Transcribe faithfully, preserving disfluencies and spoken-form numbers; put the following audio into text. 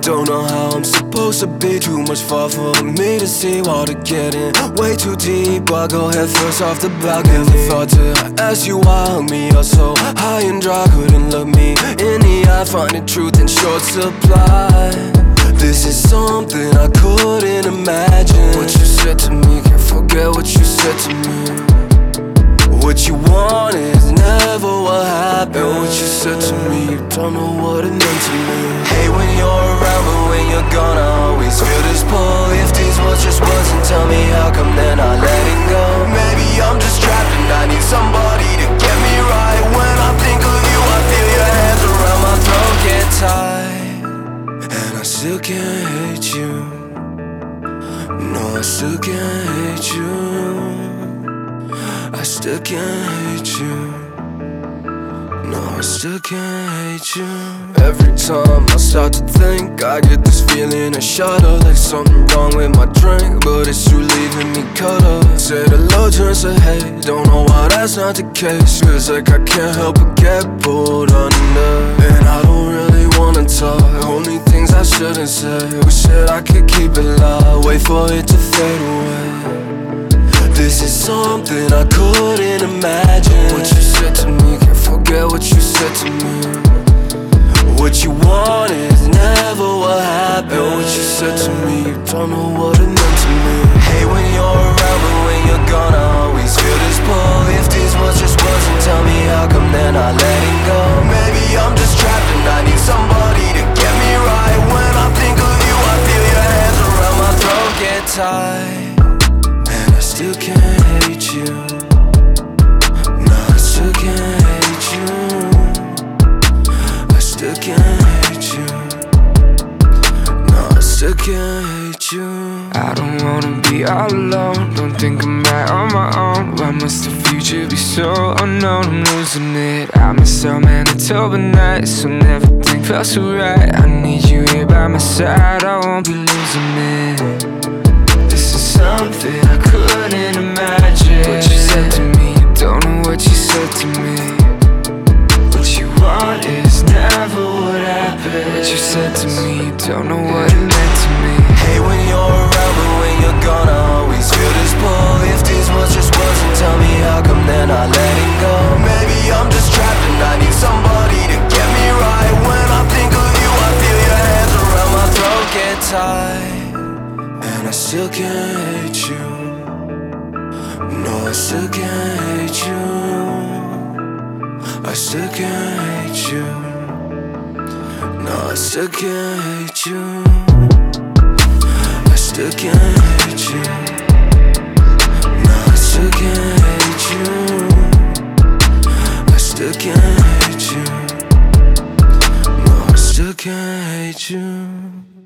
Don't know how I'm supposed to be. Too much far for me to see. Water getting way too deep. I go head first off the balcony. Never thought to ask you why. Hung me up so high and dry. Couldn't look me in the eye. Finding truth in short supply. This is something I couldn't imagine. What you said to me, can't forget what you said to me. What you want is never what happened. What you said to me, you don't know what it meant to me. Hey, when you're around, but when you're gone, I always feel this pull. If these words just wasn't, tell me how come they're not letting go. Maybe I'm just trapped and I need somebody to get me right. When I think of you, I feel your hands around my throat get tight. And I still can't hate you. No, I still can't hate you. I still can't hate you. No, I still can't hate you. Every time I start to think, I get this feeling, a shudder, like something wrong with my drink. But it's you leaving me cut up. Said hello turns to hate. Don't know why that's not the case. Feels like I can't help but get pulled under. And I don't really wanna talk. Only things I shouldn't say. Wish that I could keep it loud. Wait for it to fade away. This is something I couldn't imagine. What you said to me, can't forget what you said to me. What you want is never what happened. What you said to me, you don't know what it meant to me. Hey, when you're around, but when you're gone, I always feel this pull. If these words just wasn't, tell me how come they're not letting go. Maybe I'm just trapped and I need somebody to get me right. When I think of you, I feel your hands around my throat get tight. I still can't hate you. No, I still can't hate you. I still can't hate you. No, I still can't hate you. I don't wanna be all alone. Don't think I'm right on my own. Why must the future be so unknown? I'm losing it. I miss our Manitoba nights when everything felt so right. I need you here by my side. I won't be losing it. Something I couldn't imagine. What you said to me, you don't know what you said to me. What you want is never what happened. What you said to me, you don't know what it meant to me. Hey, when you're around, but when you're gone, I always feel this pull. If these words just wasn't, tell me how come they're not letting go. Maybe I'm just trapped and I need somebody to get me right. When I think of you, I feel your hands around my throat get tight. And I still can't hate you. No, I still can't hate you. I still can't hate you. No, I still can't hate you. I still can't hate you. No, I still can't hate you. I still can't hate you. No, I still can't hate you.